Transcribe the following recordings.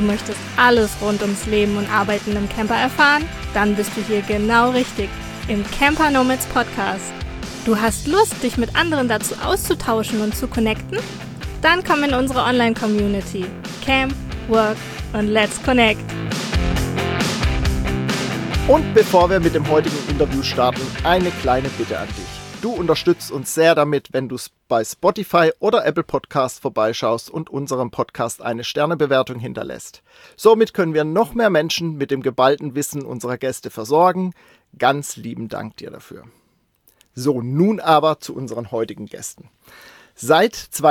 möchtest alles rund ums Leben und Arbeiten im Camper erfahren? Dann bist du hier genau richtig, im Camper Nomads Podcast. Du hast Lust, dich mit anderen dazu auszutauschen und zu connecten? Dann komm in unsere Online-Community. Camp, Work und Let's Connect. Und bevor wir mit dem heutigen Interview starten, eine kleine Bitte an dich. Du unterstützt uns sehr damit, wenn du bei Spotify oder Apple Podcast vorbeischaust und unserem Podcast eine Sternebewertung hinterlässt. Somit können wir noch mehr Menschen mit dem geballten Wissen unserer Gäste versorgen. Ganz lieben Dank dir dafür. So, nun aber zu unseren heutigen Gästen. Seit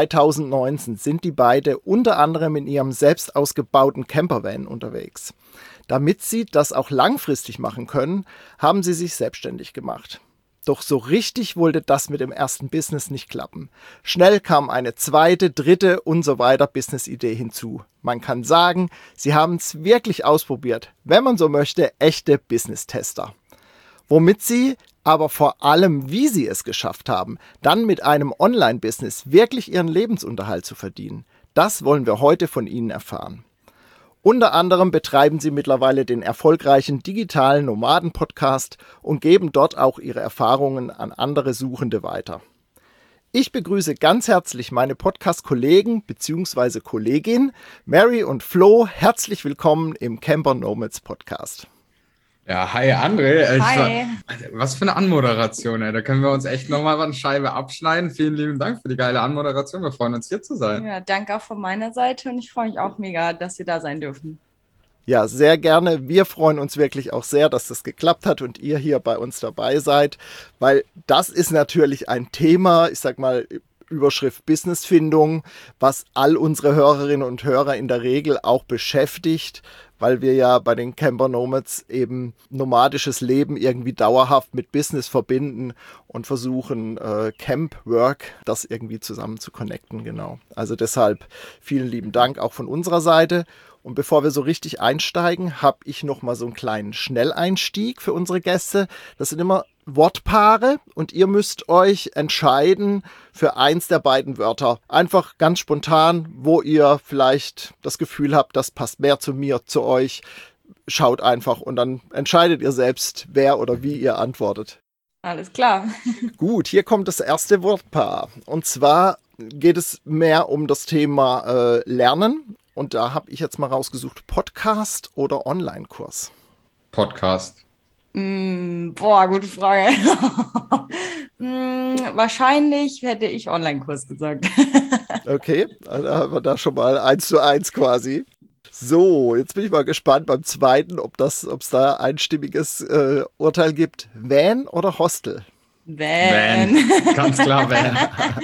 2019 sind die beiden unter anderem in ihrem selbst ausgebauten Campervan unterwegs. Damit sie das auch langfristig machen können, haben sie sich selbstständig gemacht. Doch so richtig wollte das mit dem ersten Business nicht klappen. Schnell kam eine zweite, dritte und so weiter Business-Idee hinzu. Man kann sagen, sie haben es wirklich ausprobiert, wenn man so möchte, echte Business-Tester. Womit sie, aber vor allem wie sie es geschafft haben, dann mit einem Online-Business wirklich ihren Lebensunterhalt zu verdienen, das wollen wir heute von ihnen erfahren. Unter anderem betreiben sie mittlerweile den erfolgreichen digitalen Nomaden-Podcast und geben dort auch ihre Erfahrungen an andere Suchende weiter. Ich begrüße ganz herzlich meine Podcast-Kollegen bzw. Kollegin Mary und Flo. Herzlich willkommen im Camper Nomads Podcast. Ja, hi André. Hi. Was für eine Anmoderation, ey. Da können wir uns echt nochmal eine Scheibe abschneiden. Vielen lieben Dank für die geile Anmoderation. Wir freuen uns, hier zu sein. Ja, danke auch von meiner Seite und ich freue mich auch mega, dass wir da sein dürfen. Ja, sehr gerne. Wir freuen uns wirklich auch sehr, dass das geklappt hat und ihr hier bei uns dabei seid, weil das ist natürlich ein Thema, ich sag mal, Überschrift Businessfindung, was all unsere Hörerinnen und Hörer in der Regel auch beschäftigt, weil wir ja bei den Camper Nomads eben nomadisches Leben irgendwie dauerhaft mit Business verbinden und versuchen, Camp, Work, das irgendwie zusammen zu connecten, genau. Also deshalb vielen lieben Dank auch von unserer Seite. Und bevor wir so richtig einsteigen, habe ich noch mal so einen kleinen Schnelleinstieg für unsere Gäste. Das sind immer Wortpaare und ihr müsst euch entscheiden für eins der beiden Wörter. Einfach ganz spontan, wo ihr vielleicht das Gefühl habt, das passt mehr zu mir, zu euch. Schaut einfach und dann entscheidet ihr selbst, wer oder wie ihr antwortet. Alles klar. Gut, hier kommt das erste Wortpaar. Und zwar geht es mehr um das Thema Lernen. Und da habe ich jetzt mal rausgesucht, Podcast oder Online-Kurs? Podcast. Gute Frage. Wahrscheinlich hätte ich Online-Kurs gesagt. Okay, dann haben wir da schon mal 1:1 quasi. So, jetzt bin ich mal gespannt beim zweiten, ob es da einstimmiges Urteil gibt. Van oder Hostel? Van. Ganz klar Van.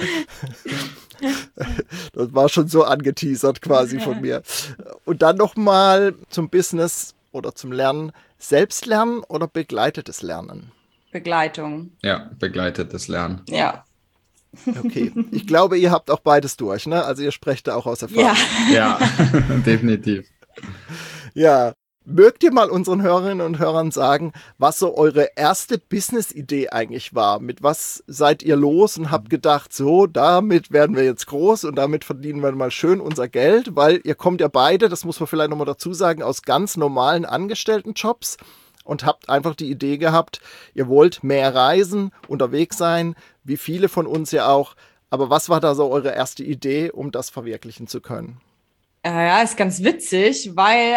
Das war schon so angeteasert quasi von mir. Und dann nochmal zum Business oder zum Lernen. Selbstlernen oder begleitetes Lernen? Begleitung. Ja, begleitetes Lernen. Ja. Okay, ich glaube, ihr habt auch beides durch, ne? Also ihr sprecht da auch aus Erfahrung. Ja, definitiv. Ja. Mögt ihr mal unseren Hörerinnen und Hörern sagen, was so eure erste Business-Idee eigentlich war? Mit was seid ihr los und habt gedacht, so, damit werden wir jetzt groß und damit verdienen wir mal schön unser Geld, weil ihr kommt ja beide, das muss man vielleicht nochmal dazu sagen, aus ganz normalen Angestelltenjobs und habt einfach die Idee gehabt, ihr wollt mehr reisen, unterwegs sein, wie viele von uns ja auch. Aber was war da so eure erste Idee, um das verwirklichen zu können? Ja, ist ganz witzig, weil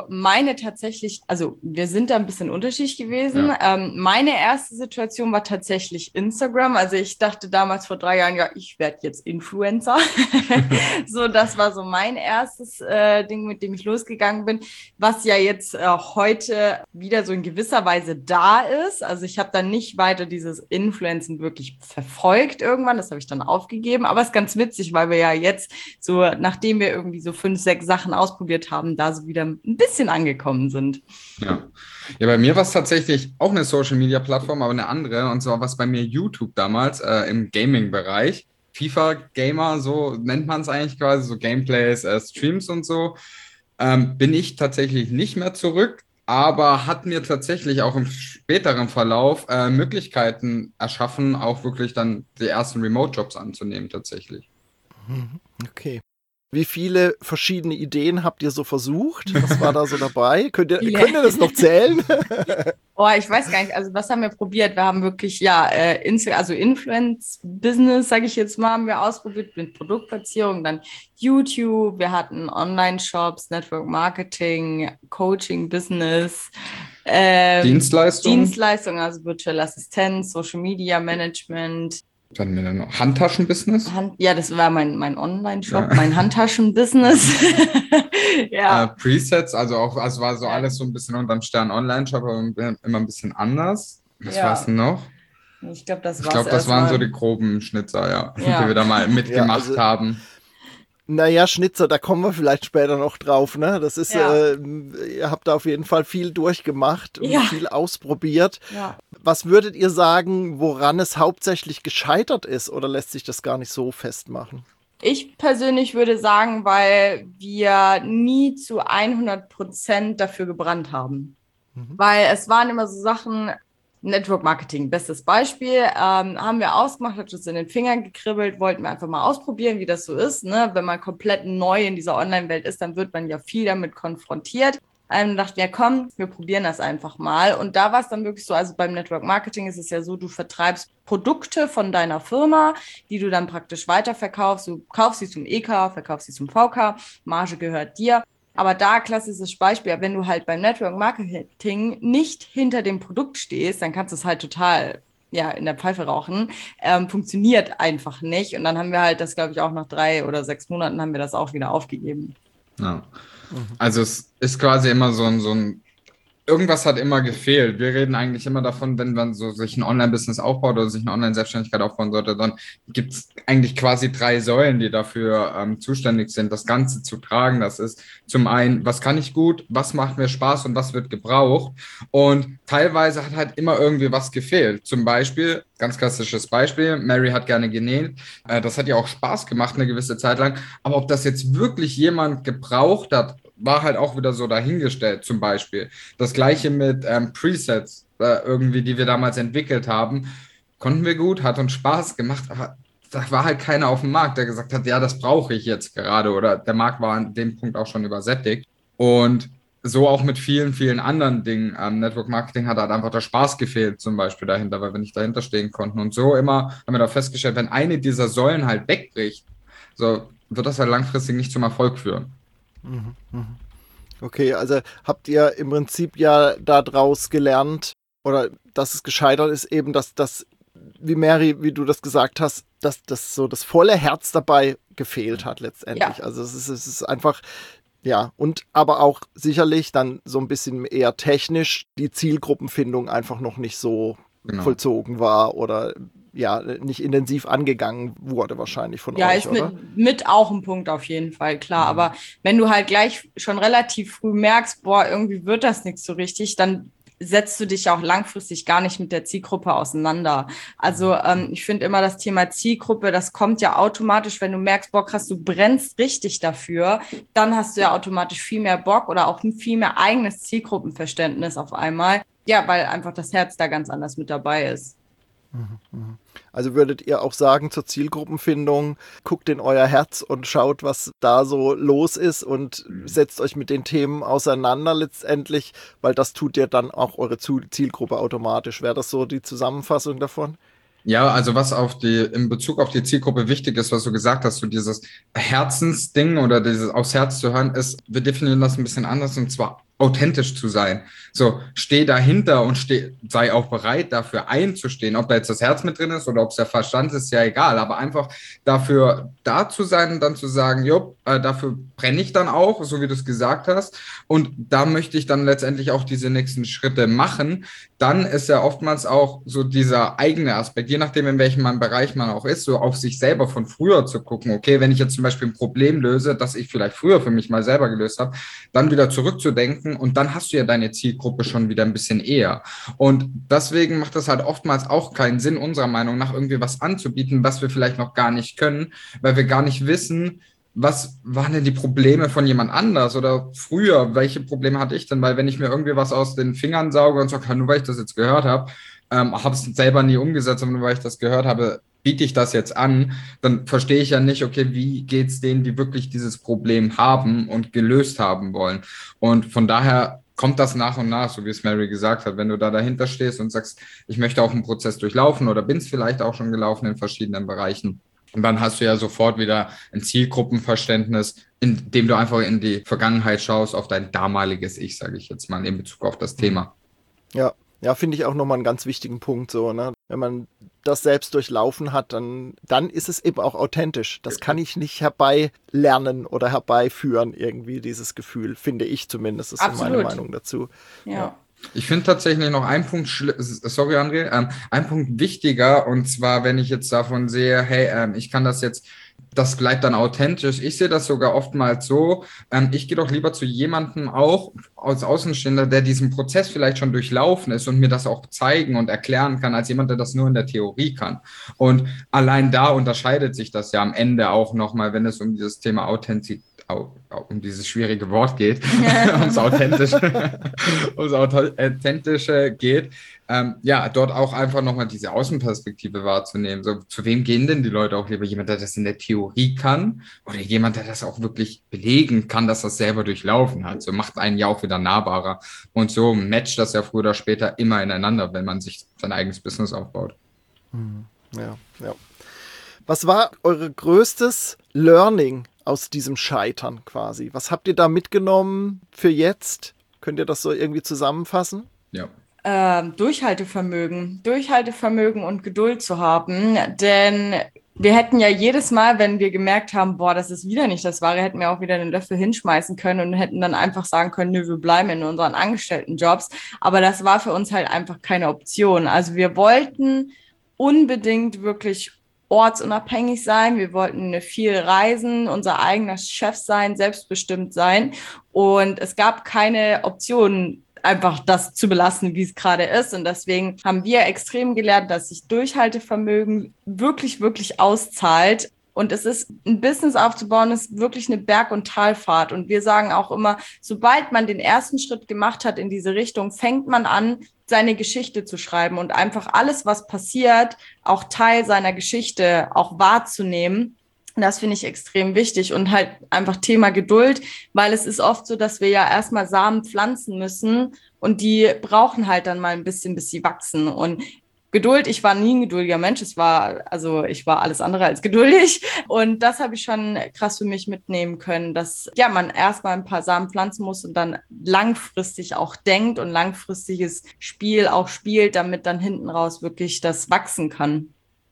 wir sind da ein bisschen unterschiedlich gewesen. Ja. Meine erste Situation war tatsächlich Instagram. Also ich dachte damals vor 3 Jahren, ja, ich werde jetzt Influencer. So, das war so mein erstes Ding, mit dem ich losgegangen bin, was ja jetzt heute wieder so in gewisser Weise da ist. Also ich habe dann nicht weiter dieses Influencen wirklich verfolgt irgendwann. Das habe ich dann aufgegeben. Aber es ist ganz witzig, weil wir ja jetzt so, nachdem wir irgendwie so 5, 6 Sachen ausprobiert haben, da so wieder ein bisschen angekommen sind. Ja, bei mir war es tatsächlich auch eine Social-Media-Plattform, aber eine andere. Und zwar war es bei mir YouTube damals im Gaming-Bereich. FIFA-Gamer, so nennt man es eigentlich quasi, so Gameplays, Streams und so. Bin ich tatsächlich nicht mehr zurück, aber hat mir tatsächlich auch im späteren Verlauf Möglichkeiten erschaffen, auch wirklich dann die ersten Remote-Jobs anzunehmen tatsächlich. Okay. Wie viele verschiedene Ideen habt ihr so versucht? Was war da so dabei? Könnt ihr das noch zählen? Oh, ich weiß gar nicht. Also was haben wir probiert? Wir haben wirklich, Influence-Business, sage ich jetzt mal, haben wir ausprobiert mit Produktplatzierung, dann YouTube, wir hatten Online-Shops, Network-Marketing, Coaching-Business, Dienstleistung, also virtuelle Assistenz, Social-Media-Management. Was hatten wir dann noch? Handtaschen-Business? Das war mein Online-Shop, mein Handtaschen-Business. Presets, also war so alles so ein bisschen unterm Stern Online-Shop, aber immer ein bisschen anders. Was war es denn noch? Ich glaube, das waren so die groben Schnitzer, die wir da mal mitgemacht haben. Naja, Schnitzer, da kommen wir vielleicht später noch drauf, ne? Das ist, ihr habt da auf jeden Fall viel durchgemacht und viel ausprobiert. Ja. Was würdet ihr sagen, woran es hauptsächlich gescheitert ist, oder lässt sich das gar nicht so festmachen? Ich persönlich würde sagen, weil wir nie zu 100% dafür gebrannt haben. Weil es waren immer so Sachen, Network Marketing, bestes Beispiel, haben wir ausgemacht, hat uns in den Fingern gekribbelt, wollten wir einfach mal ausprobieren, wie das so ist, ne? Wenn man komplett neu in dieser Online-Welt ist, dann wird man ja viel damit konfrontiert. Dachten wir, komm, wir probieren das einfach mal. Und da war es dann wirklich so, also beim Network Marketing ist es ja so, du vertreibst Produkte von deiner Firma, die du dann praktisch weiterverkaufst. Du kaufst sie zum EK, verkaufst sie zum VK, Marge gehört dir. Aber da, klassisches Beispiel, wenn du halt beim Network Marketing nicht hinter dem Produkt stehst, dann kannst du es halt total in der Pfeife rauchen. Funktioniert einfach nicht. Und dann haben wir halt das, glaube ich, auch nach 3 oder 6 Monaten haben wir das auch wieder aufgegeben. Ja. Also es ist quasi immer so ein irgendwas hat immer gefehlt. Wir reden eigentlich immer davon, wenn man so sich ein Online-Business aufbaut oder sich eine Online-Selbstständigkeit aufbauen sollte, dann gibt es eigentlich quasi 3 Säulen, die dafür zuständig sind, das Ganze zu tragen. Das ist zum einen, was kann ich gut, was macht mir Spaß und was wird gebraucht. Und teilweise hat halt immer irgendwie was gefehlt. Zum Beispiel, ganz klassisches Beispiel, Mary hat gerne genäht. Das hat ja auch Spaß gemacht eine gewisse Zeit lang. Aber ob das jetzt wirklich jemand gebraucht hat, war halt auch wieder so dahingestellt, zum Beispiel. Das gleiche mit Presets, irgendwie, die wir damals entwickelt haben, konnten wir gut, hat uns Spaß gemacht, aber da war halt keiner auf dem Markt, der gesagt hat, ja, das brauche ich jetzt gerade, oder der Markt war an dem Punkt auch schon übersättigt. Und so auch mit vielen, vielen anderen Dingen. Network Marketing hat halt einfach der Spaß gefehlt, zum Beispiel dahinter, weil wir nicht dahinter stehen konnten. Und so immer haben wir da festgestellt, wenn eine dieser Säulen halt wegbricht, so wird das halt langfristig nicht zum Erfolg führen. Okay, also habt ihr im Prinzip ja daraus gelernt, oder dass es gescheitert ist, eben, dass das, wie Mary, wie du das gesagt hast, dass das so das volle Herz dabei gefehlt hat letztendlich. Ja. Also es ist einfach, und aber auch sicherlich dann so ein bisschen eher technisch die Zielgruppenfindung einfach noch nicht so vollzogen war oder nicht intensiv angegangen wurde wahrscheinlich von euch, oder? Ja, ist mit auch ein Punkt auf jeden Fall, klar. Aber wenn du halt gleich schon relativ früh merkst, irgendwie wird das nichts so richtig, dann setzt du dich auch langfristig gar nicht mit der Zielgruppe auseinander. Also ich finde immer das Thema Zielgruppe, das kommt ja automatisch, wenn du merkst, krass, du brennst richtig dafür, dann hast du ja automatisch viel mehr Bock oder auch viel mehr eigenes Zielgruppenverständnis auf einmal. Ja, weil einfach das Herz da ganz anders mit dabei ist. Also würdet ihr auch sagen, zur Zielgruppenfindung, guckt in euer Herz und schaut, was da so los ist und setzt euch mit den Themen auseinander letztendlich, weil das tut ja dann auch eure Zielgruppe automatisch. Wäre das so die Zusammenfassung davon? Ja, also was in Bezug auf die Zielgruppe wichtig ist, was du gesagt hast, so dieses Herzensding oder dieses aufs Herz zu hören, ist, wir definieren das ein bisschen anders, und zwar authentisch zu sein. So, steh dahinter und sei auch bereit, dafür einzustehen. Ob da jetzt das Herz mit drin ist oder ob es der Verstand ist, ja egal. Aber einfach dafür da zu sein und dann zu sagen, dafür brenne ich dann auch, so wie du es gesagt hast. Und da möchte ich dann letztendlich auch diese nächsten Schritte machen. Dann ist ja oftmals auch so dieser eigene Aspekt, je nachdem, in welchem Bereich man auch ist, so auf sich selber von früher zu gucken. Okay, wenn ich jetzt zum Beispiel ein Problem löse, das ich vielleicht früher für mich mal selber gelöst habe, dann wieder zurückzudenken, und dann hast du ja deine Zielgruppe schon wieder ein bisschen eher. Und deswegen macht das halt oftmals auch keinen Sinn, unserer Meinung nach, irgendwie was anzubieten, was wir vielleicht noch gar nicht können, weil wir gar nicht wissen, was waren denn die Probleme von jemand anders oder früher, welche Probleme hatte ich denn? Weil wenn ich mir irgendwie was aus den Fingern sauge und sage, nur weil ich das jetzt gehört habe, habe es selber nie umgesetzt, aber nur weil ich das gehört habe, biete ich das jetzt an, dann verstehe ich ja nicht, okay, wie geht's denen, die wirklich dieses Problem haben und gelöst haben wollen. Und von daher kommt das nach und nach, so wie es Mary gesagt hat, wenn du da dahinter stehst und sagst, ich möchte auch einen Prozess durchlaufen oder bin es vielleicht auch schon gelaufen in verschiedenen Bereichen. Und dann hast du ja sofort wieder ein Zielgruppenverständnis, indem du einfach in die Vergangenheit schaust, auf dein damaliges Ich, sage ich jetzt mal, in Bezug auf das Thema. Ja, finde ich auch nochmal einen ganz wichtigen Punkt so, ne? Wenn man das selbst durchlaufen hat, dann ist es eben auch authentisch. Das kann ich nicht herbeilernen oder herbeiführen, irgendwie dieses Gefühl, finde ich zumindest. Das ist meine Meinung dazu. Ja. Ich finde tatsächlich noch einen Punkt, sorry André, ein Punkt wichtiger, und zwar, wenn ich jetzt davon sehe, hey, ich kann das jetzt, das bleibt dann authentisch. Ich sehe das sogar oftmals so, ich gehe doch lieber zu jemandem auch als Außenstehender, der diesen Prozess vielleicht schon durchlaufen ist und mir das auch zeigen und erklären kann, als jemand, der das nur in der Theorie kann. Und allein da unterscheidet sich das ja am Ende auch nochmal, wenn es um dieses Thema Authentizität, um dieses schwierige Wort geht, ums Authentische geht, dort auch einfach nochmal diese Außenperspektive wahrzunehmen. So, zu wem gehen denn die Leute auch lieber? Jemand, der das in der Theorie kann oder jemand, der das auch wirklich belegen kann, dass das selber durchlaufen hat. So macht einen ja auch wieder nahbarer. Und so matcht das ja früher oder später immer ineinander, wenn man sich sein eigenes Business aufbaut. Ja. Was war eure größtes Learning aus diesem Scheitern quasi? Was habt ihr da mitgenommen für jetzt? Könnt ihr das so irgendwie zusammenfassen? Ja. Durchhaltevermögen und Geduld zu haben, denn wir hätten ja jedes Mal, wenn wir gemerkt haben, boah, das ist wieder nicht das Wahre, hätten wir auch wieder den Löffel hinschmeißen können und hätten dann einfach sagen können, nö, wir bleiben in unseren Angestelltenjobs, aber das war für uns halt einfach keine Option. Also wir wollten unbedingt wirklich ortsunabhängig sein, wir wollten viel reisen, unser eigener Chef sein, selbstbestimmt sein, und es gab keine Option, einfach das zu belassen, wie es gerade ist. Und deswegen haben wir extrem gelernt, dass sich Durchhaltevermögen wirklich, wirklich auszahlt. Und es ist, ein Business aufzubauen, ist wirklich eine Berg- und Talfahrt. Und wir sagen auch immer, sobald man den ersten Schritt gemacht hat in diese Richtung, fängt man an, seine Geschichte zu schreiben und einfach alles, was passiert, auch Teil seiner Geschichte auch wahrzunehmen. Das finde ich extrem wichtig, und halt einfach Thema Geduld, weil es ist oft so, dass wir ja erstmal Samen pflanzen müssen und die brauchen halt dann mal ein bisschen, bis sie wachsen. Und Geduld, ich war nie ein geduldiger Mensch, ich war alles andere als geduldig, und das habe ich schon krass für mich mitnehmen können, dass ja man erstmal ein paar Samen pflanzen muss und dann langfristig auch denkt und langfristiges Spiel auch spielt, damit dann hinten raus wirklich das wachsen kann.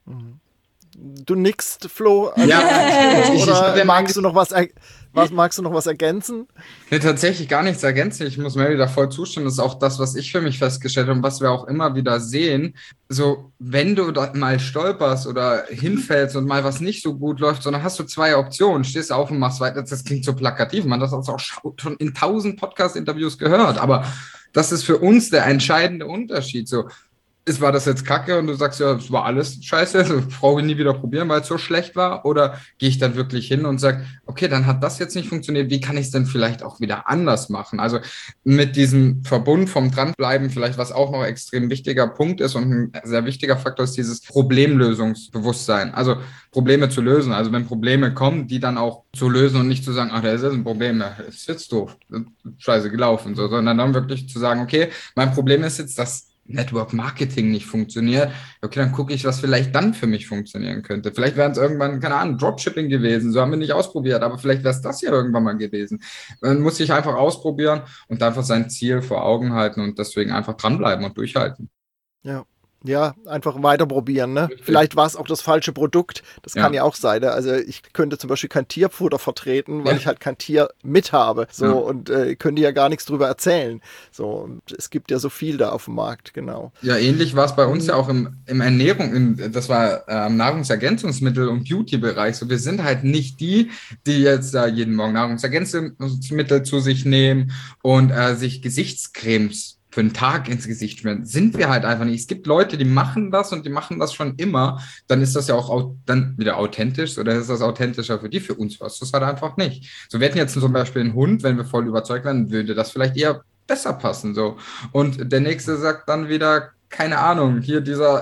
Du nickst, Flo? Oder magst du noch was ergänzen? Nee, tatsächlich gar nichts ergänzen. Ich muss Mary da voll zustimmen. Das ist auch das, was ich für mich festgestellt habe und was wir auch immer wieder sehen. So, wenn du da mal stolperst oder hinfällst und mal was nicht so gut läuft, sondern hast du zwei Optionen, stehst auf und machst weiter. Das klingt so plakativ. Man hat das auch schon in 1000 Podcast-Interviews gehört. Aber das ist für uns der entscheidende Unterschied. So, war das jetzt kacke und du sagst, ja, es war alles scheiße, also brauche ich nie wieder probieren, weil es so schlecht war? Oder gehe ich dann wirklich hin und sage, okay, dann hat das jetzt nicht funktioniert, wie kann ich es denn vielleicht auch wieder anders machen? Also mit diesem Verbund vom Dranbleiben, vielleicht was auch noch extrem wichtiger Punkt ist und ein sehr wichtiger Faktor ist dieses Problemlösungsbewusstsein, also Probleme zu lösen. Also wenn Probleme kommen, die dann auch zu lösen und nicht zu sagen, ach, das ist ein Problem, das ist jetzt doof, scheiße gelaufen, so, sondern dann wirklich zu sagen, okay, mein Problem ist jetzt, dass Network Marketing nicht funktioniert, okay, dann gucke ich, was vielleicht dann für mich funktionieren könnte. Vielleicht wären es irgendwann, keine Ahnung, Dropshipping gewesen, so haben wir nicht ausprobiert, aber vielleicht wäre es das ja irgendwann mal gewesen. Man muss sich einfach ausprobieren und einfach sein Ziel vor Augen halten und deswegen einfach dranbleiben und durchhalten. Ja, einfach weiter probieren, ne? Richtig. Vielleicht war es auch das falsche Produkt. Das kann ja auch sein. Ne? Also ich könnte zum Beispiel kein Tierfutter vertreten, weil ich halt kein Tier mit habe. So, und könnte ja gar nichts drüber erzählen. So, und es gibt ja so viel da auf dem Markt, genau. Ja, ähnlich war es bei uns ja auch im Ernährung, das war Nahrungsergänzungsmittel- und Beauty-Bereich. So, wir sind halt nicht die jetzt jeden Morgen Nahrungsergänzungsmittel zu sich nehmen und sich Gesichtscremes für einen Tag ins Gesicht schmieren. Sind wir halt einfach nicht. Es gibt Leute, die machen das und die machen das schon immer. Dann ist das ja auch dann wieder authentisch oder ist das authentischer für die? Für uns was das halt einfach nicht. So, wir hätten jetzt zum Beispiel einen Hund, wenn wir voll überzeugt wären, würde das vielleicht eher besser passen. So. Und der Nächste sagt dann wieder, keine Ahnung, hier dieser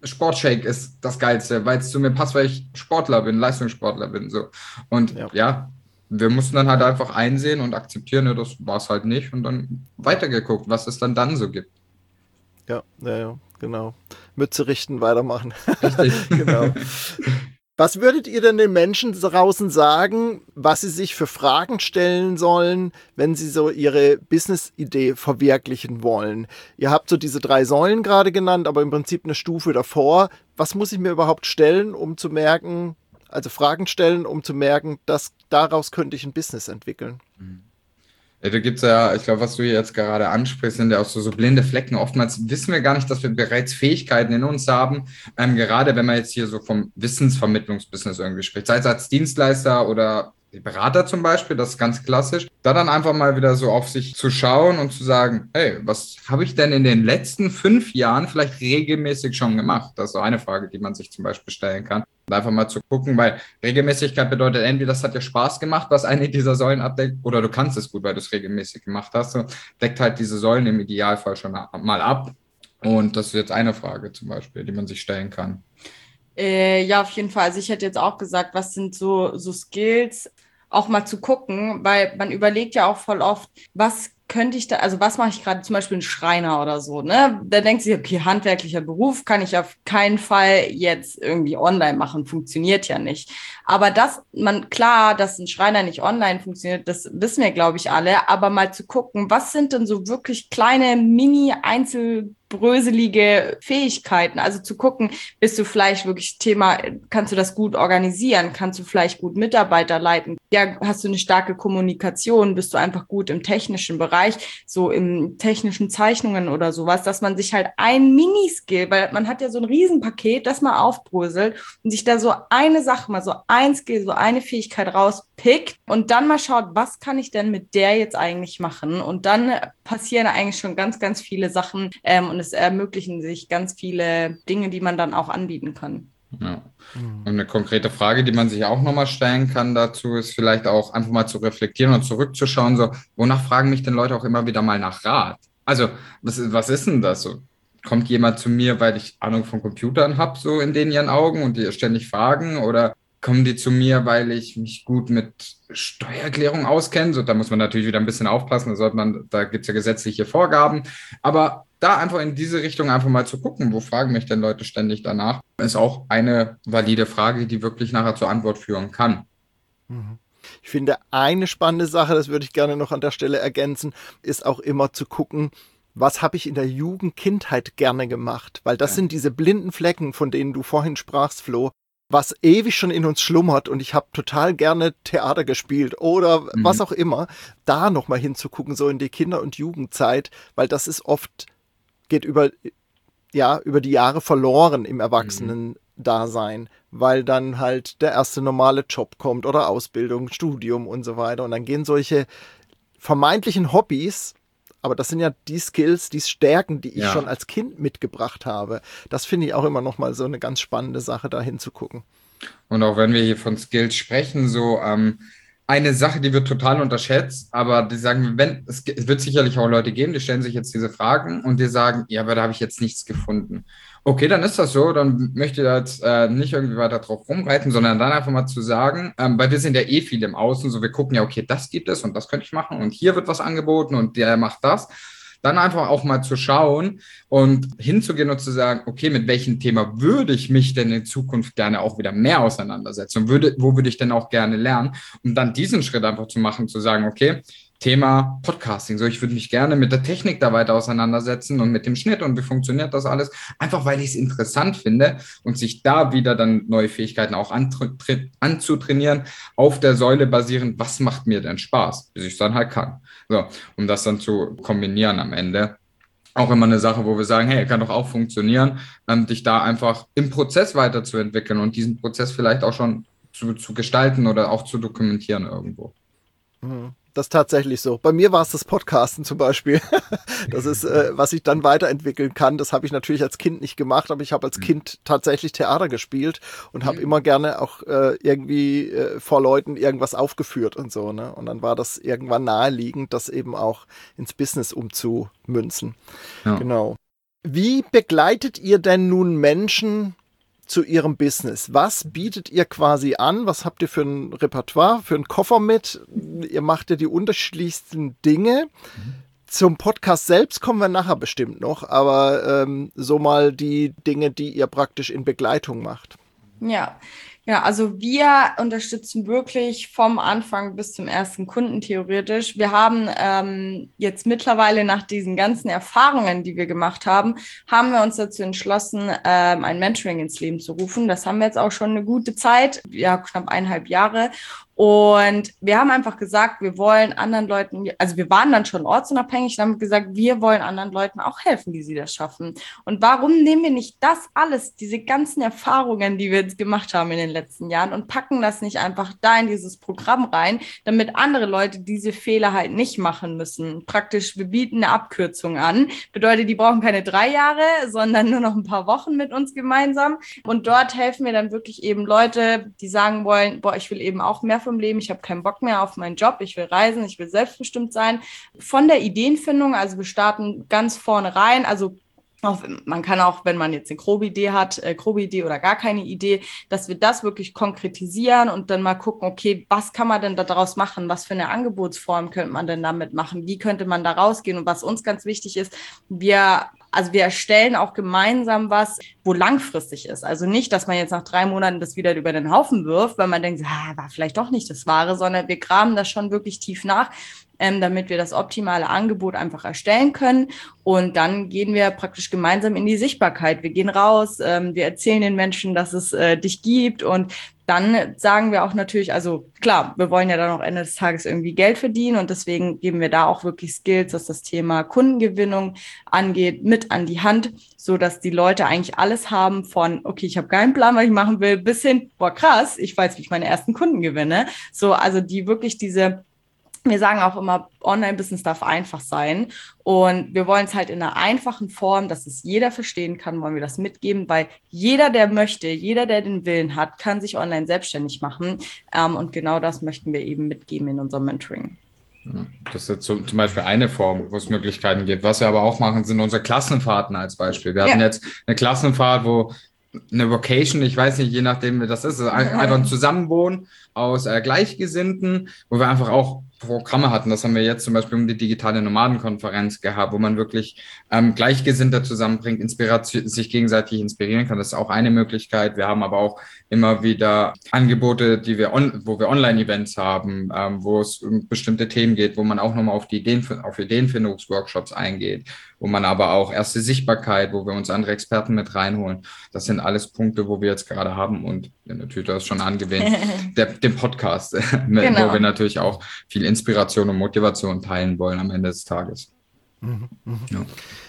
Sportshake ist das Geilste, weil es zu mir passt, weil ich Sportler bin, Leistungssportler bin. So. Und ja, wir mussten dann halt einfach einsehen und akzeptieren, das war es halt nicht und dann weitergeguckt, was es dann so gibt. Ja, genau. Mütze richten, weitermachen. Richtig. Genau. Was würdet ihr denn den Menschen draußen sagen, was sie sich für Fragen stellen sollen, wenn sie so ihre Business-Idee verwirklichen wollen? Ihr habt so diese 3 Säulen gerade genannt, aber im Prinzip eine Stufe davor. Was muss ich mir überhaupt stellen, um zu merken, also Fragen stellen, um zu merken, dass daraus könnte ich ein Business entwickeln? Ja, da gibt es ja, ich glaube, was du jetzt gerade ansprichst, sind ja auch so blinde Flecken. Oftmals wissen wir gar nicht, dass wir bereits Fähigkeiten in uns haben. Gerade wenn man jetzt hier so vom Wissensvermittlungsbusiness irgendwie spricht, sei es als Dienstleister oder Berater zum Beispiel, das ist ganz klassisch. Da dann einfach mal wieder so auf sich zu schauen und zu sagen, hey, was habe ich denn in den letzten 5 Jahren vielleicht regelmäßig schon gemacht? Das ist so eine Frage, die man sich zum Beispiel stellen kann. Und einfach mal zu gucken, weil Regelmäßigkeit bedeutet entweder, das hat dir Spaß gemacht, was eine dieser Säulen abdeckt, oder du kannst es gut, weil du es regelmäßig gemacht hast. So, deckt halt diese Säulen im Idealfall schon mal ab. Und das ist jetzt eine Frage zum Beispiel, die man sich stellen kann. Ja, auf jeden Fall. Also ich hätte jetzt auch gesagt, was sind so Skills, auch mal zu gucken, weil man überlegt ja auch voll oft, was könnte ich da, also was mache ich gerade, zum Beispiel ein Schreiner oder so, ne? Da denkt sich, okay, handwerklicher Beruf kann ich auf keinen Fall jetzt irgendwie online machen, funktioniert ja nicht. Aber dass ein Schreiner nicht online funktioniert, das wissen wir, glaube ich, alle, aber mal zu gucken, was sind denn so wirklich kleine bröselige Fähigkeiten, also zu gucken, bist du vielleicht wirklich kannst du das gut organisieren, kannst du vielleicht gut Mitarbeiter leiten, ja, hast du eine starke Kommunikation, bist du einfach gut im technischen Bereich, so im technischen Zeichnungen oder sowas, dass man sich halt ein Miniskill, weil man hat ja so ein Riesenpaket, das mal aufbröselt und sich da so eine Sache, mal so ein Skill, so eine Fähigkeit rauspickt und dann mal schaut, was kann ich denn mit der jetzt eigentlich machen, und dann passieren eigentlich schon ganz, ganz viele Sachen, und es ermöglichen sich ganz viele Dinge, die man dann auch anbieten kann. Ja. Und eine konkrete Frage, die man sich auch nochmal stellen kann dazu, ist vielleicht auch einfach mal zu reflektieren und zurückzuschauen, so, wonach fragen mich denn Leute auch immer wieder mal nach Rat? Also, was ist denn das so? Kommt jemand zu mir, weil ich Ahnung von Computern habe, so in denen ihren Augen und die ständig fragen, oder kommen die zu mir, weil ich mich gut mit Steuererklärung auskenne? So, da muss man natürlich wieder ein bisschen aufpassen, da gibt es ja gesetzliche Vorgaben, aber da einfach in diese Richtung einfach mal zu gucken, wo fragen mich denn Leute ständig danach, ist auch eine valide Frage, die wirklich nachher zur Antwort führen kann. Ich finde, eine spannende Sache, das würde ich gerne noch an der Stelle ergänzen, ist auch immer zu gucken, was habe ich in der Kindheit gerne gemacht? Weil das sind diese blinden Flecken, von denen du vorhin sprachst, Flo, was ewig schon in uns schlummert, und ich habe total gerne Theater gespielt oder was auch immer, da nochmal hinzugucken, so in die Kinder- und Jugendzeit, weil das ist oft, geht über die Jahre verloren im Erwachsenen-Dasein, weil dann halt der erste normale Job kommt oder Ausbildung, Studium und so weiter, und dann gehen solche vermeintlichen Hobbys, aber das sind ja die Skills, die Stärken, die ich schon als Kind mitgebracht habe. Das finde ich auch immer noch mal so eine ganz spannende Sache, da hinzugucken. Und auch wenn wir hier von Skills sprechen, so eine Sache, die wird total unterschätzt, aber die sagen, es wird sicherlich auch Leute geben, die stellen sich jetzt diese Fragen und die sagen, ja, aber da habe ich jetzt nichts gefunden. Okay, dann ist das so, dann möchte ich jetzt nicht irgendwie weiter drauf rumreiten, sondern dann einfach mal zu sagen, weil wir sind ja eh viel im Außen, so wir gucken ja, okay, das gibt es und das könnte ich machen und hier wird was angeboten und der macht das. Dann einfach auch mal zu schauen und hinzugehen und zu sagen, okay, mit welchem Thema würde ich mich denn in Zukunft gerne auch wieder mehr auseinandersetzen und wo würde ich denn auch gerne lernen, um dann diesen Schritt einfach zu machen, zu sagen, okay, Thema Podcasting, so ich würde mich gerne mit der Technik da weiter auseinandersetzen und mit dem Schnitt und wie funktioniert das alles, einfach weil ich es interessant finde und sich da wieder dann neue Fähigkeiten auch anzutrainieren, auf der Säule basierend, was macht mir denn Spaß, bis ich es dann halt kann. So, um das dann zu kombinieren am Ende. Auch immer eine Sache, wo wir sagen, hey, kann doch auch funktionieren, dich da einfach im Prozess weiterzuentwickeln und diesen Prozess vielleicht auch schon zu gestalten oder auch zu dokumentieren irgendwo. Das ist tatsächlich so. Bei mir war es das Podcasten zum Beispiel. Das ist, was ich dann weiterentwickeln kann. Das habe ich natürlich als Kind nicht gemacht, aber ich habe als Kind tatsächlich Theater gespielt und habe immer gerne auch irgendwie vor Leuten irgendwas aufgeführt und so, ne? Und dann war das irgendwann naheliegend, das eben auch ins Business umzumünzen. Ja. Genau. Wie begleitet ihr denn nun Menschen zu ihrem Business? Was bietet ihr quasi an? Was habt ihr für ein Repertoire, für einen Koffer mit? Ihr macht ja die unterschiedlichsten Dinge. Zum Podcast selbst kommen wir nachher bestimmt noch, aber so mal die Dinge, die ihr praktisch in Begleitung macht. Ja, also wir unterstützen wirklich vom Anfang bis zum ersten Kunden theoretisch. Wir haben jetzt mittlerweile nach diesen ganzen Erfahrungen, die wir gemacht haben wir uns dazu entschlossen, ein Mentoring ins Leben zu rufen. Das haben wir jetzt auch schon eine gute Zeit, ja, knapp 1,5 Jahre. Und wir haben einfach gesagt, wir wollen anderen Leuten, also wir waren dann schon ortsunabhängig und haben gesagt, wir wollen anderen Leuten auch helfen, wie sie das schaffen. Und warum nehmen wir nicht das alles, diese ganzen Erfahrungen, die wir jetzt gemacht haben in den letzten Jahren und packen das nicht einfach da in dieses Programm rein, damit andere Leute diese Fehler halt nicht machen müssen. Praktisch, wir bieten eine Abkürzung an. Bedeutet, die brauchen keine 3 Jahre, sondern nur noch ein paar Wochen mit uns gemeinsam. Und dort helfen wir dann wirklich eben Leute, die sagen wollen, boah, ich will eben auch mehr vom Leben, ich habe keinen Bock mehr auf meinen Job, ich will reisen, ich will selbstbestimmt sein. Von der Ideenfindung, also wir starten ganz vorne rein, also man kann auch, wenn man jetzt eine grobe Idee hat, grobe Idee oder gar keine Idee, dass wir das wirklich konkretisieren und dann mal gucken, okay, was kann man denn daraus machen? Was für eine Angebotsform könnte man denn damit machen? Wie könnte man da rausgehen? Und was uns ganz wichtig ist, wir erstellen auch gemeinsam was, wo langfristig ist. Also nicht, dass man jetzt nach 3 Monaten das wieder über den Haufen wirft, weil man denkt, war vielleicht doch nicht das Wahre, sondern wir graben das schon wirklich tief nach, damit wir das optimale Angebot einfach erstellen können. Und dann gehen wir praktisch gemeinsam in die Sichtbarkeit. Wir gehen raus, wir erzählen den Menschen, dass es dich gibt. Und dann sagen wir auch natürlich, also klar, wir wollen ja dann auch Ende des Tages irgendwie Geld verdienen. Und deswegen geben wir da auch wirklich Skills, was das Thema Kundengewinnung angeht, mit an die Hand, so dass die Leute eigentlich alles haben von, okay, ich habe keinen Plan, was ich machen will, bis hin, boah, krass, ich weiß, wie ich meine ersten Kunden gewinne. So, also die wirklich wir sagen auch immer, Online-Business darf einfach sein und wir wollen es halt in einer einfachen Form, dass es jeder verstehen kann, wollen wir das mitgeben, weil jeder, der möchte, jeder, der den Willen hat, kann sich online selbstständig machen und genau das möchten wir eben mitgeben in unserem Mentoring. Das ist jetzt zum Beispiel eine Form, wo es Möglichkeiten gibt. Was wir aber auch machen, sind unsere Klassenfahrten als Beispiel. Wir hatten jetzt eine Klassenfahrt, wo eine Vocation, ich weiß nicht, je nachdem, wie das ist, einfach ein Zusammenwohnen aus Gleichgesinnten, wo wir einfach auch Programme hatten. Das haben wir jetzt zum Beispiel um die digitale Nomadenkonferenz gehabt, wo man wirklich Gleichgesinnte zusammenbringt, sich gegenseitig inspirieren kann. Das ist auch eine Möglichkeit. Wir haben aber auch immer wieder Angebote, wo wir Online-Events haben, wo es um bestimmte Themen geht, wo man auch nochmal auf Ideenfindungsworkshops eingeht, wo man aber auch erste Sichtbarkeit, wo wir uns andere Experten mit reinholen. Das sind alles Punkte, wo wir jetzt gerade haben und natürlich, du hast schon angewähnt, den Podcast, genau, wo wir natürlich auch viel Inspiration und Motivation teilen wollen am Ende des Tages. Ja.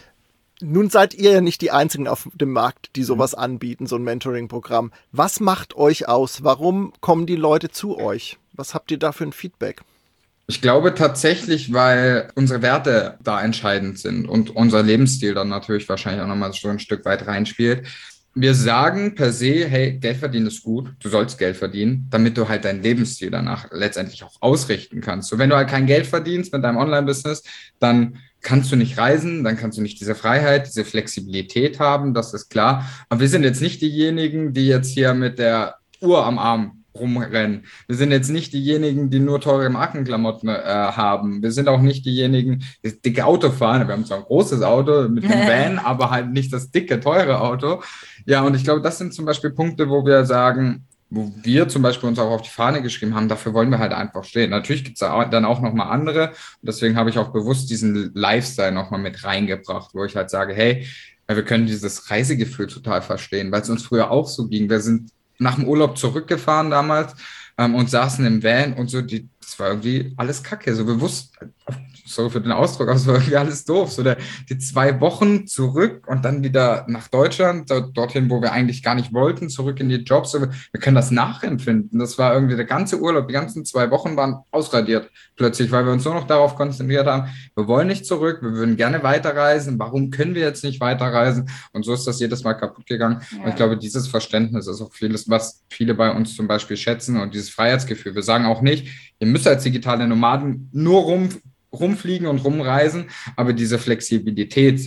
Nun seid ihr ja nicht die Einzigen auf dem Markt, die sowas anbieten, so ein Mentoring-Programm. Was macht euch aus? Warum kommen die Leute zu euch? Was habt ihr da für ein Feedback? Ich glaube tatsächlich, weil unsere Werte da entscheidend sind und unser Lebensstil dann natürlich wahrscheinlich auch nochmal so ein Stück weit reinspielt. Wir sagen per se, hey, Geld verdienen ist gut, du sollst Geld verdienen, damit du halt deinen Lebensstil danach letztendlich auch ausrichten kannst. So, wenn du halt kein Geld verdienst mit deinem Online-Business, dann kannst du nicht reisen, dann kannst du nicht diese Freiheit, diese Flexibilität haben, das ist klar. Aber wir sind jetzt nicht diejenigen, die jetzt hier mit der Uhr am Arm rumrennen. Wir sind jetzt nicht diejenigen, die nur teure Markenklamotten haben. Wir sind auch nicht diejenigen, die dicke Auto fahren. Wir haben zwar ein großes Auto mit einem Van, aber halt nicht das dicke, teure Auto. Ja, und ich glaube, das sind zum Beispiel Punkte, wo wir sagen, wo wir zum Beispiel uns auch auf die Fahne geschrieben haben, dafür wollen wir halt einfach stehen. Natürlich gibt es dann auch nochmal andere. Und deswegen habe ich auch bewusst diesen Lifestyle nochmal mit reingebracht, wo ich halt sage, hey, wir können dieses Reisegefühl total verstehen, weil es uns früher auch so ging. Wir sind nach dem Urlaub zurückgefahren damals und saßen im Van und so, das war irgendwie alles Kacke. So bewusst, sorry für den Ausdruck, aber es war irgendwie alles doof. So die 2 Wochen zurück und dann wieder nach Deutschland, dorthin, wo wir eigentlich gar nicht wollten, zurück in die Jobs. So, wir können das nachempfinden. Das war irgendwie der ganze Urlaub, die ganzen 2 Wochen waren ausradiert plötzlich, weil wir uns nur noch darauf konzentriert haben, wir wollen nicht zurück, wir würden gerne weiterreisen. Warum können wir jetzt nicht weiterreisen? Und so ist das jedes Mal kaputt gegangen. Ja. Und ich glaube, dieses Verständnis ist auch vieles, was viele bei uns zum Beispiel schätzen und dieses Freiheitsgefühl. Wir sagen auch nicht, ihr müsst als digitale Nomaden nur rumfliegen und rumreisen, aber diese Flexibilität, sich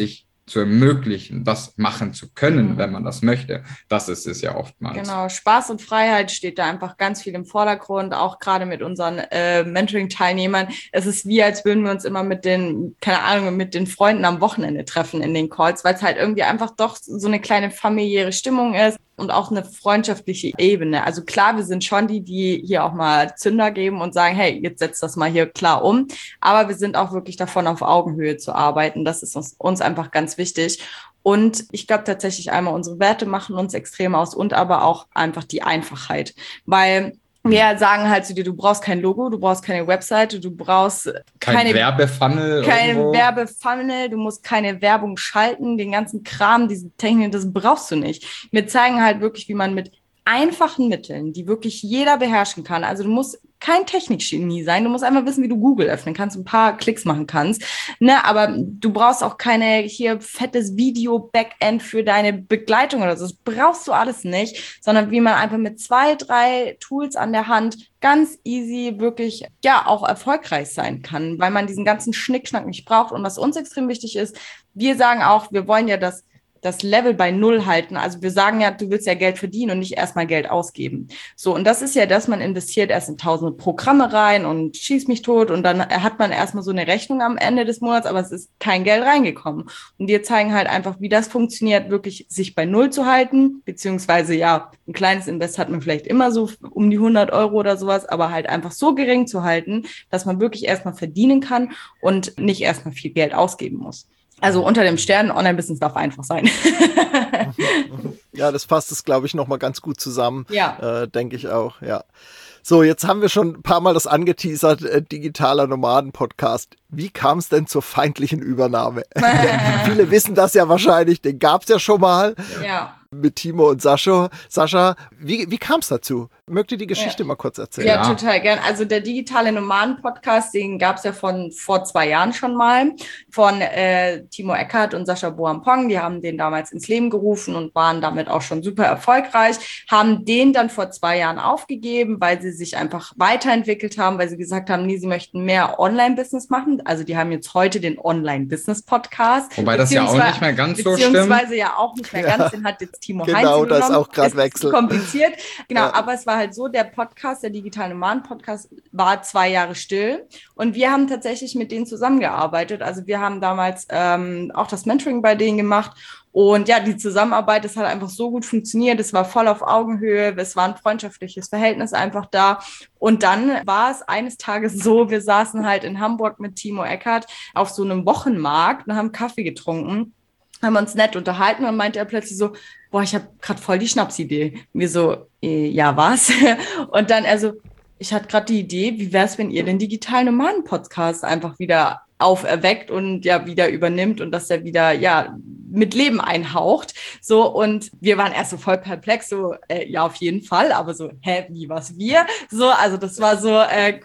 zu ermöglichen, das machen zu können, wenn man das möchte. Das ist es ja oftmals. Genau, Spaß und Freiheit steht da einfach ganz viel im Vordergrund, auch gerade mit unseren Mentoring-Teilnehmern. Es ist wie, als würden wir uns immer mit den Freunden am Wochenende treffen in den Calls, weil es halt irgendwie einfach doch so eine kleine familiäre Stimmung ist und auch eine freundschaftliche Ebene. Also klar, wir sind schon die hier auch mal Zünder geben und sagen, hey, jetzt setzt das mal hier klar um. Aber wir sind auch wirklich davon, auf Augenhöhe zu arbeiten. Das ist uns einfach ganz wichtig. Und ich glaube tatsächlich einmal, unsere Werte machen uns extrem aus und aber auch einfach die Einfachheit. Weil wir sagen halt zu dir, du brauchst kein Logo, du brauchst keine Webseite, du brauchst kein Werbefunnel. Du musst keine Werbung schalten, den ganzen Kram, diese Technik, das brauchst du nicht. Wir zeigen halt wirklich, wie man mit einfachen Mitteln, die wirklich jeder beherrschen kann. Also du musst kein Technikgenie sein, du musst einfach wissen, wie du Google öffnen kannst, ein paar Klicks machen kannst, ne, aber du brauchst auch keine hier fettes Video-Backend für deine Begleitung oder so, das brauchst du alles nicht, sondern wie man einfach mit 2, 3 Tools an der Hand ganz easy wirklich, ja, auch erfolgreich sein kann, weil man diesen ganzen Schnickschnack nicht braucht. Und was uns extrem wichtig ist, wir sagen auch, wir wollen ja das Level bei 0 halten. Also wir sagen ja, du willst ja Geld verdienen und nicht erstmal Geld ausgeben. So, und das ist ja das, man investiert erst in 1000 Programme rein und schießt mich tot und dann hat man erstmal so eine Rechnung am Ende des Monats, aber es ist kein Geld reingekommen. Und wir zeigen halt einfach, wie das funktioniert, wirklich sich bei 0 zu halten, beziehungsweise ja, ein kleines Invest hat man vielleicht immer so um die 100 Euro oder sowas, aber halt einfach so gering zu halten, dass man wirklich erstmal verdienen kann und nicht erstmal viel Geld ausgeben muss. Also unter dem Stern, Online-Business darf einfach sein. Ja, das fasst es, glaube ich, nochmal ganz gut zusammen. Ja. Denke ich auch, ja. So, jetzt haben wir schon ein paar Mal das angeteasert, digitaler Nomaden-Podcast. Wie kam es denn zur feindlichen Übernahme? Viele wissen das ja wahrscheinlich, den gab es ja schon mal. Ja. Mit Timo und Sascha. Wie kam es dazu? Mögt ihr die Geschichte mal kurz erzählen? Ja, total gern. Also der digitale Nomaden-Podcast, den gab es ja vor 2 Jahren schon mal von Timo Eckert und Sascha Boampong. Die haben den damals ins Leben gerufen und waren damit auch schon super erfolgreich. Haben den dann vor 2 Jahren aufgegeben, weil sie sich einfach weiterentwickelt haben, weil sie gesagt haben, nee, sie möchten mehr Online-Business machen. Also die haben jetzt heute den Online-Business-Podcast. Wobei das ja auch nicht mehr ganz so stimmt. Beziehungsweise ja auch nicht mehr ganz, den hat jetzt Timo Heinz Genau, übernommen. das ist auch gerade Wechsel. Kompliziert. Genau, Ja. aber es war halt so, der Podcast, der digitale Nomaden-Podcast war 2 Jahre still und wir haben tatsächlich mit denen zusammengearbeitet. Also wir haben damals auch das Mentoring bei denen gemacht und ja, die Zusammenarbeit, das hat einfach so gut funktioniert. Es war voll auf Augenhöhe, es war ein freundschaftliches Verhältnis einfach da. Und dann war es eines Tages so, wir saßen halt in Hamburg mit Timo Eckert auf so einem Wochenmarkt und haben Kaffee getrunken, haben uns nett unterhalten und meinte er plötzlich so, boah, ich habe gerade voll die Schnapsidee. Wir so, ja, was? Und dann ich hatte gerade die Idee, wie wäre es, wenn ihr den digitalen Nomaden-Podcast einfach wieder auferweckt und ja wieder übernimmt und dass er wieder ja mit Leben einhaucht. So, und wir waren erst so voll perplex, so, ja, auf jeden Fall, aber so, wie was wir? So, also das war so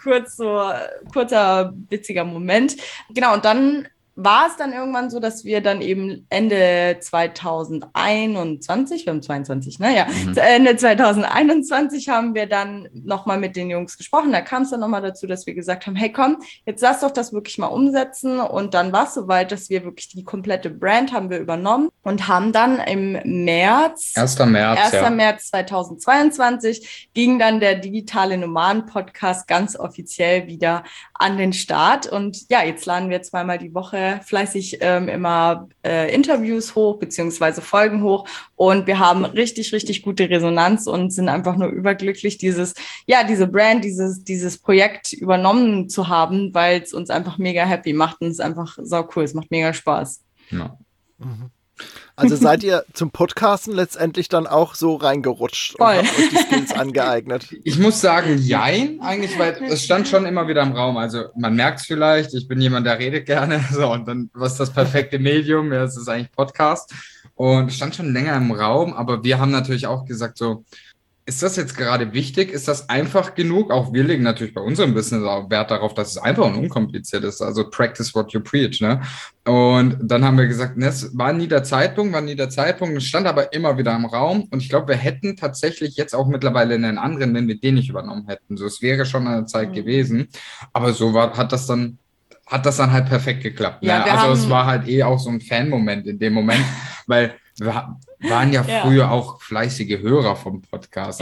kurzer, witziger Moment. Genau, und dann war es dann irgendwann so, dass wir dann eben Ende 2021, wir haben 22, ne? Ja, Ende 2021 haben wir dann nochmal mit den Jungs gesprochen. Da kam es dann nochmal dazu, dass wir gesagt haben, hey komm, jetzt lass doch das wirklich mal umsetzen. Und dann war es soweit, dass wir wirklich die komplette Brand haben wir übernommen und haben dann im März 1. März 2022 ging dann der digitale Nomaden-Podcast ganz offiziell wieder an den Start. Und ja, jetzt laden wir 2-mal die Woche fleißig immer Interviews hoch, beziehungsweise Folgen hoch. Und wir haben richtig, richtig gute Resonanz und sind einfach nur überglücklich, diese Brand, dieses Projekt übernommen zu haben, weil es uns einfach mega happy macht und es ist einfach sau cool. Es macht mega Spaß. Ja. Also seid ihr zum Podcasten letztendlich dann auch so reingerutscht Voll. und habt euch die Skills angeeignet? Ich muss sagen, jein, eigentlich, weil es stand schon immer wieder im Raum. Also man merkt es vielleicht, ich bin jemand, der redet gerne. So, und dann, was ist das perfekte Medium? Ja, es ist eigentlich Podcast. Und es stand schon länger im Raum, aber wir haben natürlich auch gesagt, so, ist das jetzt gerade wichtig? Ist das einfach genug? Auch wir legen natürlich bei unserem Business auch Wert darauf, dass es einfach und unkompliziert ist. Also practice what you preach, ne? Und dann haben wir gesagt, ne, es war nie der Zeitpunkt, es stand aber immer wieder im Raum. Und ich glaube, wir hätten tatsächlich jetzt auch mittlerweile einen anderen, wenn wir den nicht übernommen hätten. So, es wäre schon eine Zeit gewesen. Aber so hat das dann hat das dann halt perfekt geklappt. Ne? Ja, Also es war halt auch so ein Fan-Moment in dem Moment, weil wir waren ja früher auch fleißige Hörer vom Podcast.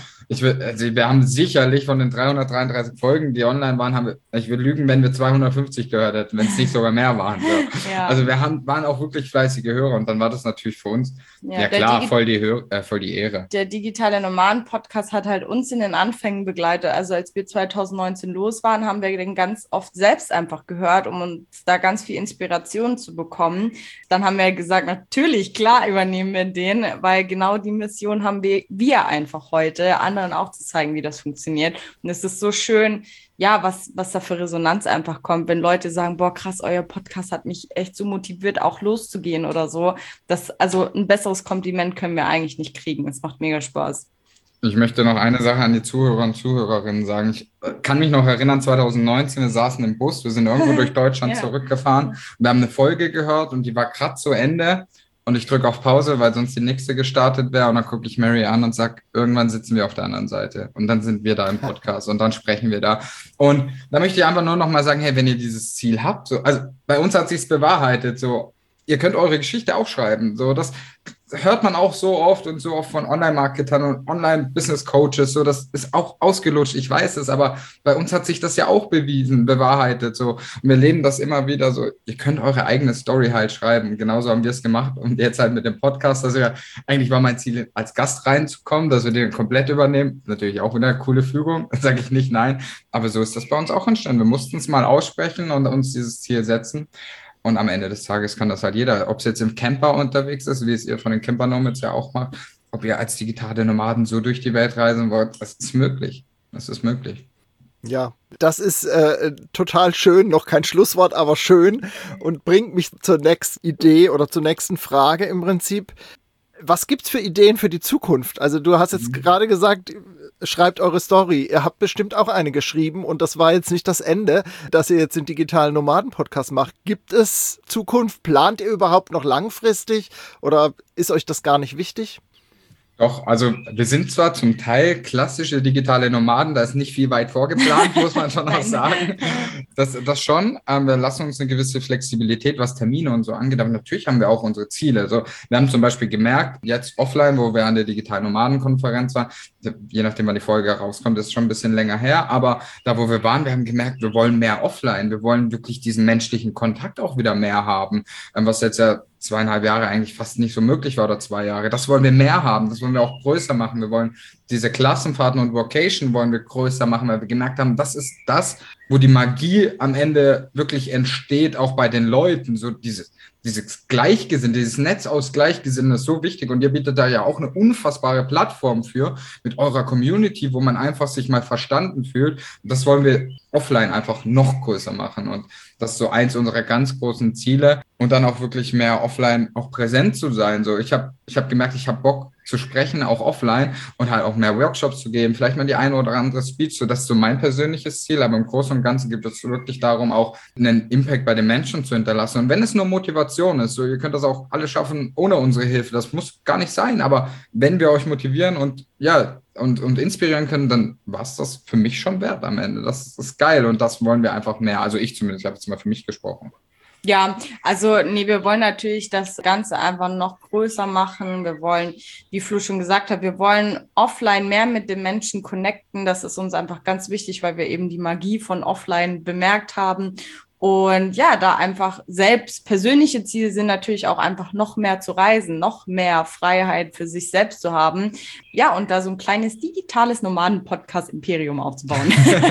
Also wir haben sicherlich von den 333 Folgen, die online waren, ich würde lügen, wenn wir 250 gehört hätten, wenn es nicht sogar mehr waren. So. Ja. Also wir waren auch wirklich fleißige Hörer und dann war das natürlich für uns, voll die Ehre. Der digitale Nomaden-Podcast hat halt uns in den Anfängen begleitet. Also als wir 2019 los waren, haben wir den ganz oft selbst einfach gehört, um uns da ganz viel Inspiration zu bekommen. Dann haben wir gesagt, natürlich, klar übernehmen wir den, weil genau die Mission haben wir einfach heute, anderen auch zu zeigen, wie das funktioniert. Und es ist so schön, ja, was da für Resonanz einfach kommt, wenn Leute sagen, boah, krass, euer Podcast hat mich echt so motiviert, auch loszugehen oder so. Also ein besseres Kompliment können wir eigentlich nicht kriegen. Es macht mega Spaß. Ich möchte noch eine Sache an die Zuhörer und Zuhörerinnen sagen. Ich kann mich noch erinnern, 2019, wir saßen im Bus, wir sind irgendwo durch Deutschland zurückgefahren und wir haben eine Folge gehört und die war gerade zu Ende. Und ich drücke auf Pause, weil sonst die nächste gestartet wäre. Und dann gucke ich Mary an und sage, irgendwann sitzen wir auf der anderen Seite. Und dann sind wir da im Podcast und dann sprechen wir da. Und da möchte ich einfach nur noch mal sagen, hey, wenn ihr dieses Ziel habt, also bei uns hat sich's bewahrheitet, so, ihr könnt eure Geschichte aufschreiben. So, das hört man auch so oft von Online-Marketern und Online-Business-Coaches. So, das ist auch ausgelutscht, ich weiß es, aber bei uns hat sich das ja auch bewahrheitet. So. Und wir leben das immer wieder so. Ihr könnt eure eigene Story halt schreiben. Genauso haben wir es gemacht. Und jetzt halt mit dem Podcast. Also ja, eigentlich war mein Ziel, als Gast reinzukommen, dass wir den komplett übernehmen. Natürlich auch wieder eine coole Fügung, sage ich nicht nein. Aber so ist das bei uns auch entstanden. Wir mussten es mal aussprechen und uns dieses Ziel setzen. Und am Ende des Tages kann das halt jeder, ob es jetzt im Camper unterwegs ist, wie es ihr von den Camper Nomads ja auch macht, ob ihr als digitale Nomaden so durch die Welt reisen wollt, das ist möglich. Das ist möglich. Ja, das ist total schön, noch kein Schlusswort, aber schön und bringt mich zur nächsten Idee oder zur nächsten Frage im Prinzip. Was gibt's für Ideen für die Zukunft? Also du hast jetzt gerade gesagt, schreibt eure Story. Ihr habt bestimmt auch eine geschrieben und das war jetzt nicht das Ende, dass ihr jetzt den digitalen Nomaden-Podcast macht. Gibt es Zukunft? Plant ihr überhaupt noch langfristig oder ist euch das gar nicht wichtig? Doch, also wir sind zwar zum Teil klassische digitale Nomaden, da ist nicht viel weit vorgeplant, muss man schon auch sagen. Das schon. Wir lassen uns eine gewisse Flexibilität, was Termine und so angeht, aber natürlich haben wir auch unsere Ziele. Also wir haben zum Beispiel gemerkt, jetzt offline, wo wir an der digitalen Nomadenkonferenz waren, je nachdem, wann die Folge rauskommt, ist schon ein bisschen länger her, aber da, wo wir waren, wir haben gemerkt, wir wollen mehr offline, wir wollen wirklich diesen menschlichen Kontakt auch wieder mehr haben, was jetzt ja 2,5 Jahre eigentlich fast nicht so möglich war oder 2 Jahre. Das wollen wir mehr haben, das wollen wir auch größer machen. Wir wollen diese Klassenfahrten und Vocation wollen wir größer machen, weil wir gemerkt haben, das ist das, wo die Magie am Ende wirklich entsteht, auch bei den Leuten. So dieses Gleichgesinnte, dieses Netz aus Gleichgesinnten ist so wichtig und ihr bietet da ja auch eine unfassbare Plattform für mit eurer Community, wo man einfach sich mal verstanden fühlt. Und das wollen wir offline einfach noch größer machen und das ist so eins unserer ganz großen Ziele und dann auch wirklich mehr offline auch präsent zu sein. So, ich hab gemerkt, ich habe Bock zu sprechen, auch offline und halt auch mehr Workshops zu geben, vielleicht mal die eine oder andere Speech, so das ist so mein persönliches Ziel, aber im Großen und Ganzen geht es wirklich darum, auch einen Impact bei den Menschen zu hinterlassen und wenn es nur Motivation ist, so ihr könnt das auch alle schaffen ohne unsere Hilfe, das muss gar nicht sein, aber wenn wir euch motivieren und ja, und inspirieren können, dann war es das für mich schon wert am Ende. Das ist geil und das wollen wir einfach mehr, also ich zumindest, ich habe jetzt mal für mich gesprochen. Ja, also nee, wir wollen natürlich das Ganze einfach noch größer machen. Wir wollen, wie Flo schon gesagt hat, wir wollen offline mehr mit den Menschen connecten. Das ist uns einfach ganz wichtig, weil wir eben die Magie von offline bemerkt haben. Und ja, da einfach selbst persönliche Ziele sind natürlich auch einfach noch mehr zu reisen, noch mehr Freiheit für sich selbst zu haben. Ja, und da so ein kleines digitales Nomaden-Podcast-Imperium aufzubauen.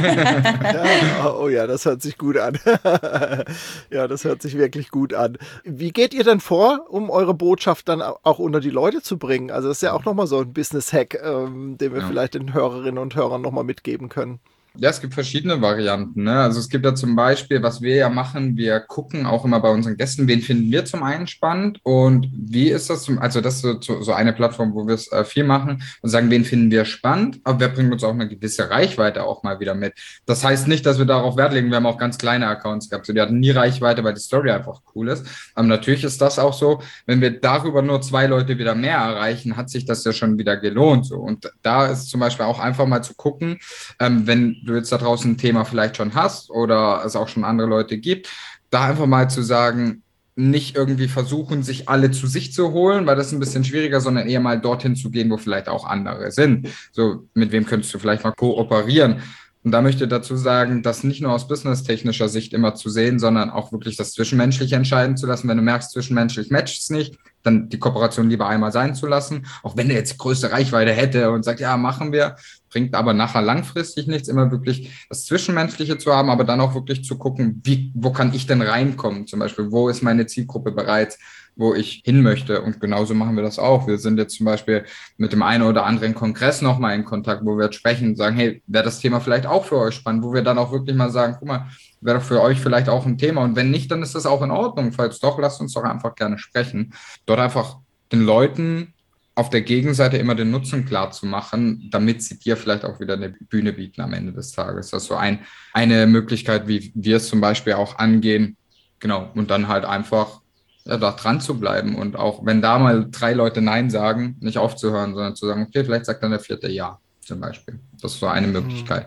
Ja, oh ja, das hört sich gut an. Ja, das hört sich wirklich gut an. Wie geht ihr denn vor, um eure Botschaft dann auch unter die Leute zu bringen? Also das ist ja auch nochmal so ein Business-Hack, den wir vielleicht den Hörerinnen und Hörern nochmal mitgeben können. Ja, es gibt verschiedene Varianten, ne? Also es gibt ja zum Beispiel, was wir ja machen, wir gucken auch immer bei unseren Gästen, wen finden wir zum einen spannend und wie ist das also das ist so eine Plattform, wo wir es viel machen und sagen, wen finden wir spannend, aber wer bringt uns auch eine gewisse Reichweite auch mal wieder mit. Das heißt nicht, dass wir darauf Wert legen, wir haben auch ganz kleine Accounts gehabt, so die hatten nie Reichweite, weil die Story einfach cool ist, aber natürlich ist das auch so, wenn wir darüber nur 2 Leute wieder mehr erreichen, hat sich das ja schon wieder gelohnt, so und da ist zum Beispiel auch einfach mal zu gucken, wenn du jetzt da draußen ein Thema vielleicht schon hast oder es auch schon andere Leute gibt, da einfach mal zu sagen, nicht irgendwie versuchen, sich alle zu sich zu holen, weil das ist ein bisschen schwieriger, sondern eher mal dorthin zu gehen, wo vielleicht auch andere sind. So, mit wem könntest du vielleicht mal kooperieren? Und da möchte ich dazu sagen, das nicht nur aus businesstechnischer Sicht immer zu sehen, sondern auch wirklich das Zwischenmenschliche entscheiden zu lassen. Wenn du merkst, zwischenmenschlich matcht es nicht, dann die Kooperation lieber einmal sein zu lassen. Auch wenn der jetzt größte Reichweite hätte und sagt, ja, machen wir, bringt aber nachher langfristig nichts, immer wirklich das Zwischenmenschliche zu haben, aber dann auch wirklich zu gucken, wo kann ich denn reinkommen? Zum Beispiel, wo ist meine Zielgruppe bereits, wo ich hin möchte. Und genauso machen wir das auch. Wir sind jetzt zum Beispiel mit dem einen oder anderen Kongress nochmal in Kontakt, wo wir jetzt sprechen und sagen, hey, wäre das Thema vielleicht auch für euch spannend, wo wir dann auch wirklich mal sagen, guck mal, wäre doch für euch vielleicht auch ein Thema. Und wenn nicht, dann ist das auch in Ordnung. Falls doch, lasst uns doch einfach gerne sprechen. Dort einfach den Leuten auf der Gegenseite immer den Nutzen klar zu machen, damit sie dir vielleicht auch wieder eine Bühne bieten am Ende des Tages. Das ist so eine Möglichkeit, wie wir es zum Beispiel auch angehen. Genau. Und dann halt einfach da dran zu bleiben und auch, wenn da mal 3 Leute Nein sagen, nicht aufzuhören, sondern zu sagen, okay, vielleicht sagt dann der 4. Ja, zum Beispiel. Das ist so eine Möglichkeit.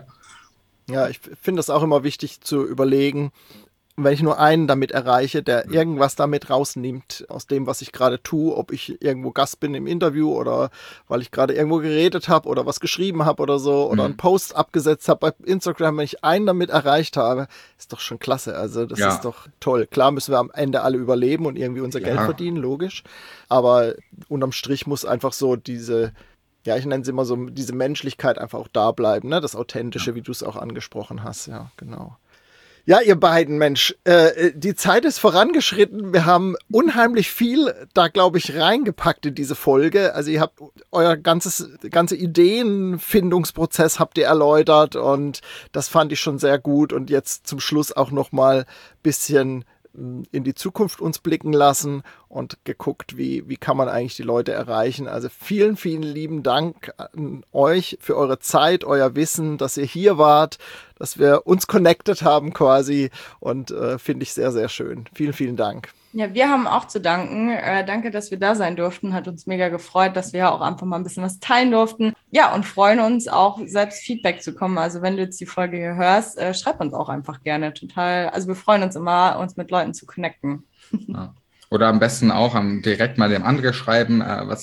Ja, ich finde es auch immer wichtig zu überlegen, wenn ich nur einen damit erreiche, der irgendwas damit rausnimmt aus dem, was ich gerade tue, ob ich irgendwo Gast bin im Interview oder weil ich gerade irgendwo geredet habe oder was geschrieben habe oder so oder einen Post abgesetzt habe bei Instagram, wenn ich einen damit erreicht habe, ist doch schon klasse. Also das ist doch toll. Klar müssen wir am Ende alle überleben und irgendwie unser Geld verdienen, logisch. Aber unterm Strich muss einfach so diese, ja, ich nenne es immer so, diese Menschlichkeit einfach auch da bleiben, ne? Das Authentische, wie du es auch angesprochen hast. Ja, genau. Ja, ihr beiden, Mensch, die Zeit ist vorangeschritten. Wir haben unheimlich viel da, glaube ich, reingepackt in diese Folge. Also ihr habt euer ganze Ideenfindungsprozess habt ihr erläutert und das fand ich schon sehr gut. Und jetzt zum Schluss auch noch mal ein bisschen in die Zukunft uns blicken lassen und geguckt, wie kann man eigentlich die Leute erreichen. Also vielen, vielen lieben Dank an euch für eure Zeit, euer Wissen, dass ihr hier wart, dass wir uns connected haben quasi und finde ich sehr, sehr schön. Vielen, vielen Dank. Ja, wir haben auch zu danken. Danke, dass wir da sein durften. Hat uns mega gefreut, dass wir auch einfach mal ein bisschen was teilen durften. Ja, und freuen uns auch, selbst Feedback zu kommen. Also wenn du jetzt die Folge hier hörst, schreib uns auch einfach gerne. Total. Also wir freuen uns immer, uns mit Leuten zu connecten. Ja. Oder am besten auch direkt mal dem André schreiben,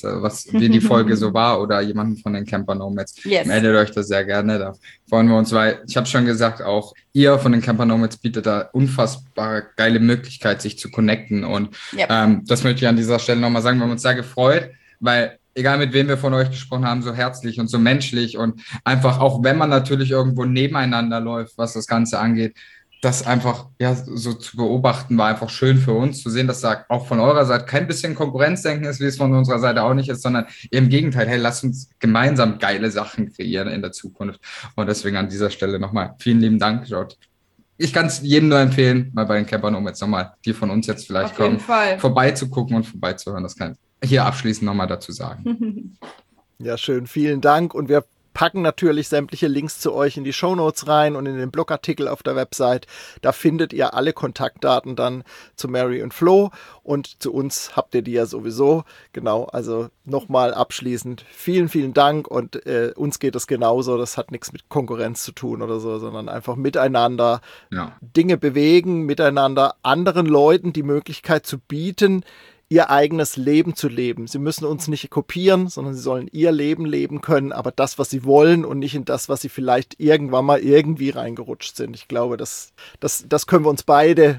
wie die Folge so war oder jemanden von den Camper Nomads. Yes. Meldet euch das sehr gerne, da freuen wir uns, weil ich habe schon gesagt, auch ihr von den Camper Nomads bietet da unfassbar geile Möglichkeit, sich zu connecten und das möchte ich an dieser Stelle nochmal sagen, wir haben uns sehr gefreut, weil egal mit wem wir von euch gesprochen haben, so herzlich und so menschlich und einfach auch, wenn man natürlich irgendwo nebeneinander läuft, was das Ganze angeht, das einfach so zu beobachten, war einfach schön für uns zu sehen, dass da auch von eurer Seite kein bisschen Konkurrenzdenken ist, wie es von unserer Seite auch nicht ist, sondern im Gegenteil, hey, lasst uns gemeinsam geile Sachen kreieren in der Zukunft. Und deswegen an dieser Stelle nochmal vielen lieben Dank, Jod. Ich kann es jedem nur empfehlen, mal bei den Camper Nomads nochmal, die von uns jetzt vielleicht kommen, vorbeizugucken und vorbeizuhören. Das kann ich hier abschließend nochmal dazu sagen. Ja, schön. Vielen Dank. Und wir packen natürlich sämtliche Links zu euch in die Shownotes rein und in den Blogartikel auf der Website. Da findet ihr alle Kontaktdaten dann zu Mary und Flo und zu uns habt ihr die ja sowieso. Genau, also nochmal abschließend vielen, vielen Dank und uns geht es genauso. Das hat nichts mit Konkurrenz zu tun oder so, sondern einfach miteinander Dinge bewegen, miteinander anderen Leuten die Möglichkeit zu bieten, ihr eigenes Leben zu leben. Sie müssen uns nicht kopieren, sondern sie sollen ihr Leben leben können, aber das, was sie wollen und nicht in das, was sie vielleicht irgendwann mal irgendwie reingerutscht sind. Ich glaube, das können wir uns beide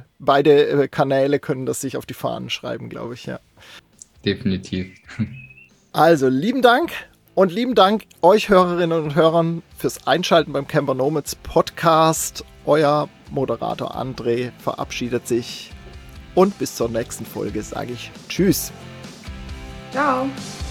Kanäle können das sich auf die Fahnen schreiben, glaube ich, ja. Definitiv. Also, lieben Dank und lieben Dank euch Hörerinnen und Hörern fürs Einschalten beim Camper Nomads Podcast. Euer Moderator André verabschiedet sich. Und bis zur nächsten Folge sage ich Tschüss. Ciao.